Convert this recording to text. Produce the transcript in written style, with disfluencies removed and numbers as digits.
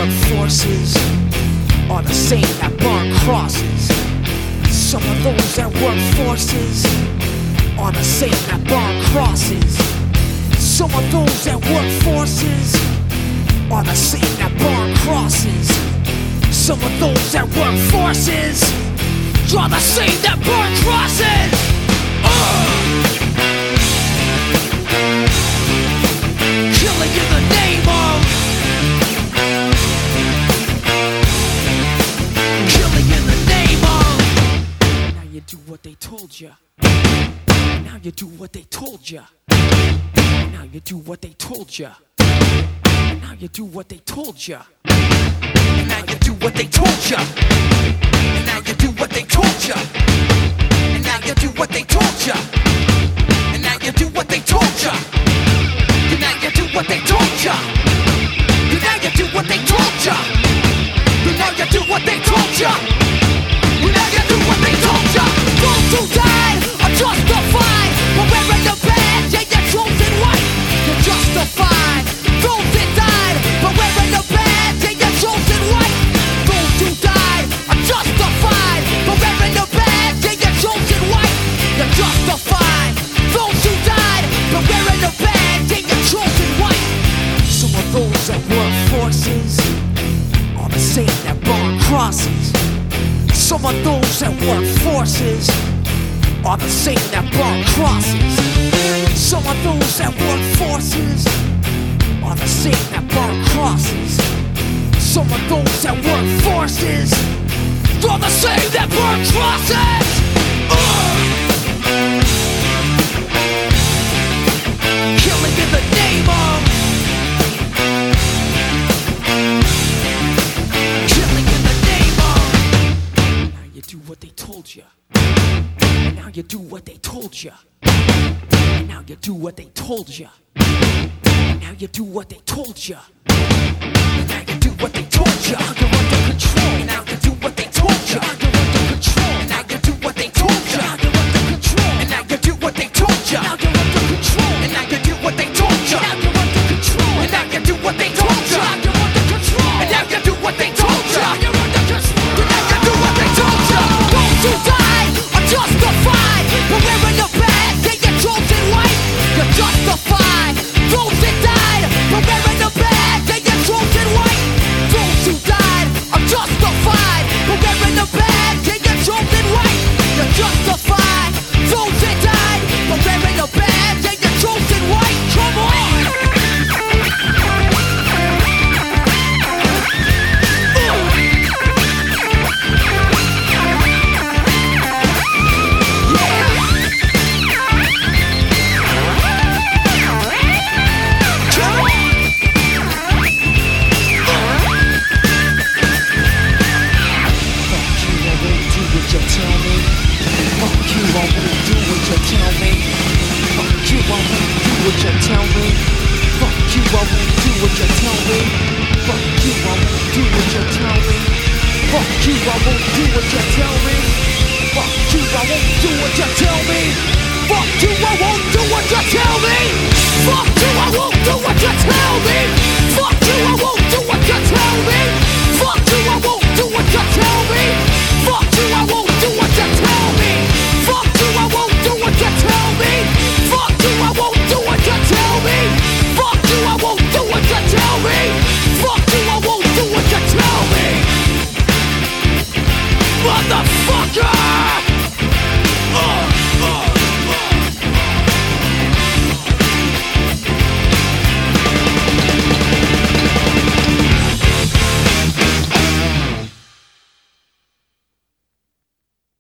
work forces are the same that burn crosses. Some of those that work forces are the same that burn crosses. Some of those that work forces are the same that burn crosses. Some of those that work forces are the same that burn crosses. Killing in the name of, killing in the name of. Now you do what they told you. Now you do what they told you. Now you do what they told you. Now you do what they told you. Now you do what they told you. Now you do what they told you. Now you do what they told you. Now you do what they told you. Now you do what they told ya. Now you do what they told ya. Now you do what they told ya. Now you do what they told ya. Those who died are justified for wearing the badge and your chosen white. You're justified. Those that died for wearing the badge and your chosen white. Those who died are justified for wearing the badge and your chosen white. You're justified. Those who died for wearing the badge and your chosen white. Some of those that work forces are the same that burn crosses. Some of those that work forces are the same that burn crosses. Some of those that work forces are the same that burn crosses. Some of those that work forces are the same that burn crosses. Killing in the name of, killing in the name of. Now you do what they told you. Now you do what they told you. Now you do what they told you. Now you do what they told you. Now you do what they told you. You're under control. Now you do what they told you. You're under control. Now you do what they told you. You're under control. And now you do what they told you. Now you're under control. And now you do what they told you. Now you're under control. And now you do what they told you. Now you're under control. And now you do what they told you. Now you're under control. And now you do what they told you. Those who died are justified for wearing the badge and your chosen white. You're justified. Those that died for wearing the badge and your chosen white. Those who died are justified for wearing the badge and your chosen white. You're justified.